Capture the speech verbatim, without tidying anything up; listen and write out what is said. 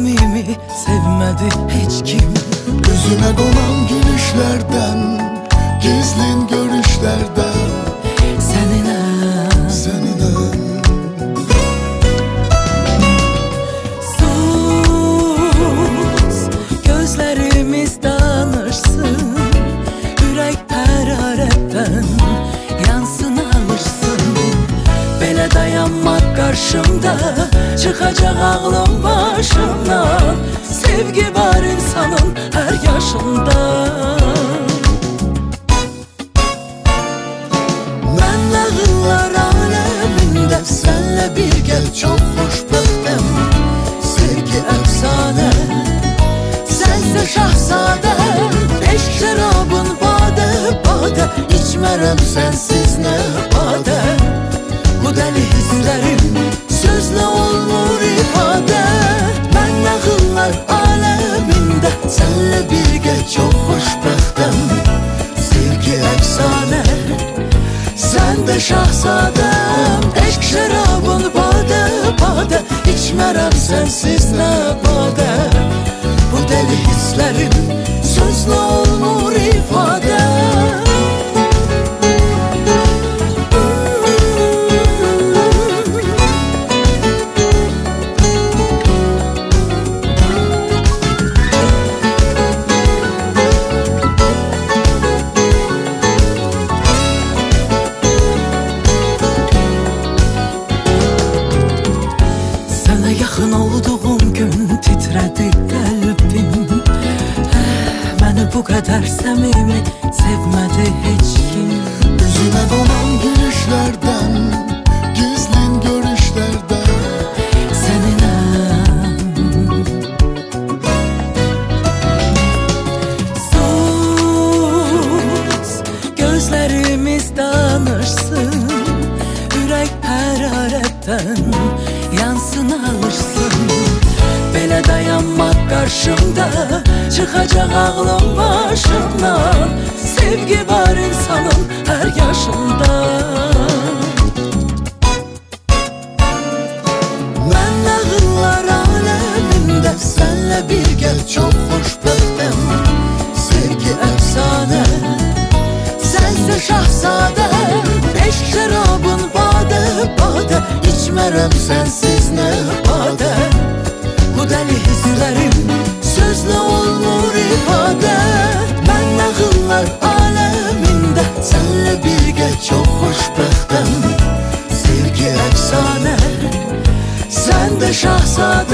səmimi sevmədi heç kim. Üzüme dolan gülüşlerden, gizlin görüşlerden Seninle, seninle. Sus, gözlerimiz danışsın, ürək hərarətdən yansın alırsın. Belə dayanmaq qarşımda, çıxacaq ağlım başımdan. Sevgi var insanın hər yaşında. Mən nağıllar aləmində sənlə birgə çox xoşbəxtəm. Sevgi əfsanə, sənsə şahzadə. Eşq şərabın badə, badə, içmərəm sənsiz nə badə. Bu dəli hisslərim sözlə olmur ifadə. Mən nağıllar aləmində sənlə birgə çox xoşbəxtəm. Sevgi əfsanə, sən də şahzadəm. Eşq şərabın badə, badə, içmərəm sənsiz nə badə. Bu dəli hisslərim sözlə olmur ifadə. Yaxın olduğum gün titrədi qəlbim. Məni bu qədər səmimi sevmədi heç kim. Üzüme dolan gülüşlerden, gizlin görüşlerden Seninle, sus, gözlərimiz danışsın, ürək hərarətdən yansın alırsın. Belə dayanmaq qarşımda, çıxacaq ağlım başımdan. Sevgi var insanın hər yaşında. Mən nağıllar aləmində sənlə birgə çox xoşbəxtəm. Sevgi əfsanə, sənsə şahzadə. Eşq şərabın badə, badə, içmərəm sənsiz nə badə. Bu dəli hisslərim sözlə olmur ifadə. Mən nağıllar aləmində sənlə birgə çox xoşbəxtəm. Sevgi əfsanə, sən də şahzadə.